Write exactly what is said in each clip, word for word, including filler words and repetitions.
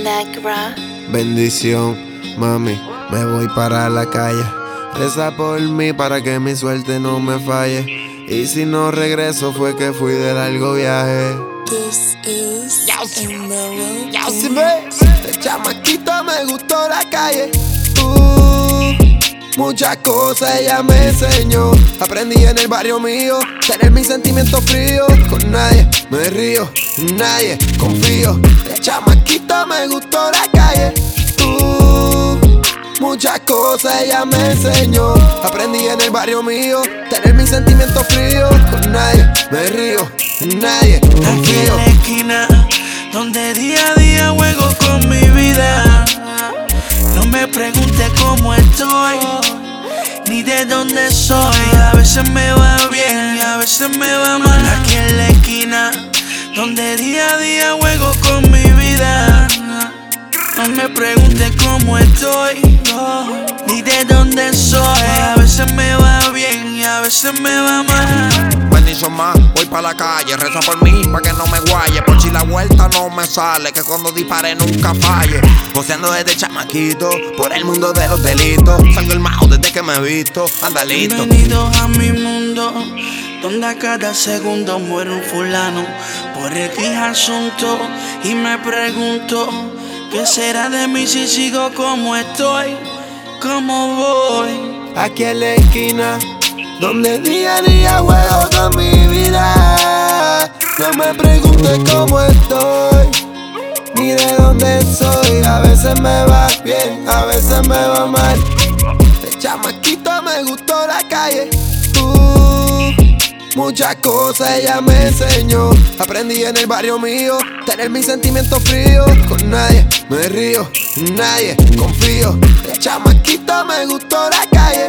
Negra. Bendición, mami, me voy para la calle. Reza por mí para que mi suerte no me falle. Y si no regreso fue que fui de largo viaje. This is in the Ya si ves, de chamaquito me gustó la calle. Uh, muchas cosas ella me enseñó. Aprendí en el barrio mío, tener mis sentimientos fríos. Con nadie me río, nadie confío. De chamaquito me gustó la calle. Uh, muchas cosas ella me enseñó. Aprendí en el barrio mío, tener mis sentimientos fríos. Con nadie me río, nadie confío. Aquí en la esquina, donde día a día juego con mi vida. No me preguntes cómo estoy, ni de dónde soy. A veces me va bien y a veces me va mal. Aquí en la esquina, donde día a día juego con mi vida. No me preguntes cómo estoy, ni de dónde soy. A veces me va bien y a veces me va mal. Bendición más, voy pa' la calle, reza por mí pa' que no me guaye. Por si la vuelta no me sale, que cuando dispare nunca falle. Goceando desde chamaquito, por el mundo de los delitos. Salgo el mao desde que me he visto, anda listo. Bienvenidos a mi mundo, donde a cada segundo muere un fulano por X asunto. Y me pregunto, ¿qué será de mí si sigo como estoy? ¿Cómo voy? Aquí en la esquina, donde día a día juego con mi vida. No me preguntes cómo estoy, ni de dónde soy. A veces me va bien, a veces me va mal. De chamaquito me gustó la calle. Uh, muchas cosas ella me enseñó. Aprendí en el barrio mío, tener mis sentimientos fríos. Con nadie me río, nadie confío. De chamaquito me gustó la calle.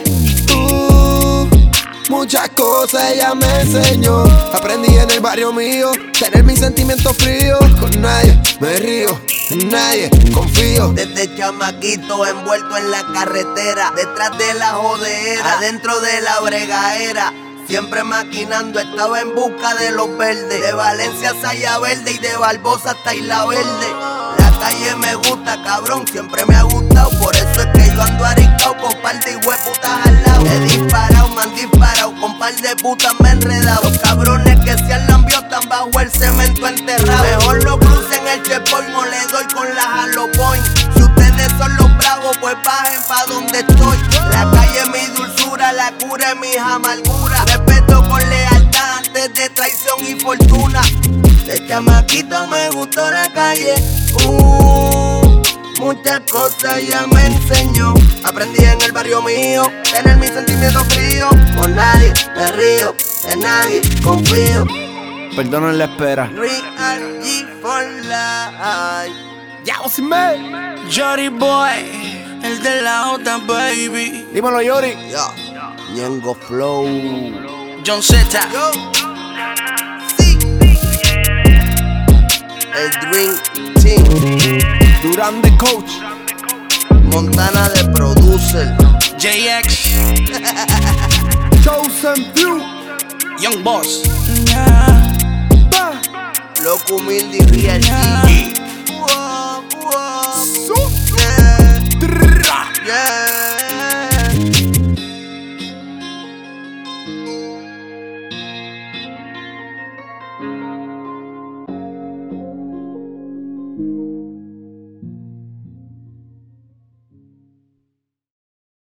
Uh, muchas cosas ella me enseñó. Aprendí en el barrio mío, tener mis sentimientos fríos. Con nadie me río, nadie confío. Desde chamaquito envuelto en la carretera, detrás de la jodera, adentro de la bregaera. Siempre maquinando, estaba en busca de los verdes. De Valencia a Saya Verde y de Barbosa hasta Isla Verde. La calle me gusta, cabrón, siempre me ha gustado. Por eso es que yo ando aricao con par de hueputas al lado. He disparado, me han disparado, con par de putas me he enredado. Los cabrones que se han lambiado están bajo el cemento enterrado. Mejor no crucen el checkpoint, no le doy con la Halo Point. Si ustedes son los bravos, pues bajen pa' donde estoy. La calle es mi dulzura, la cura es mi amargura. Respeto con lealtad antes de traición y fortuna. De chamaquito me gustó la calle. Uh, muchas cosas ella me enseñó. Aprendí en el barrio mío, tener mis sentimientos fríos. Con nadie me río, en nadie confío. Perdonen la espera. Real G for life. Ya sin me. Jory Boy, el de la J, baby. Dímelo, Yori. Yo, Ñengo Flow. John Z. Yo, sí. El Dream Team. Durán de coach. Montana de producer. J X. Chosen Few. Young Boss. Yeah. Loco humilde y real G. Wow, wow. Yeah. Yeah.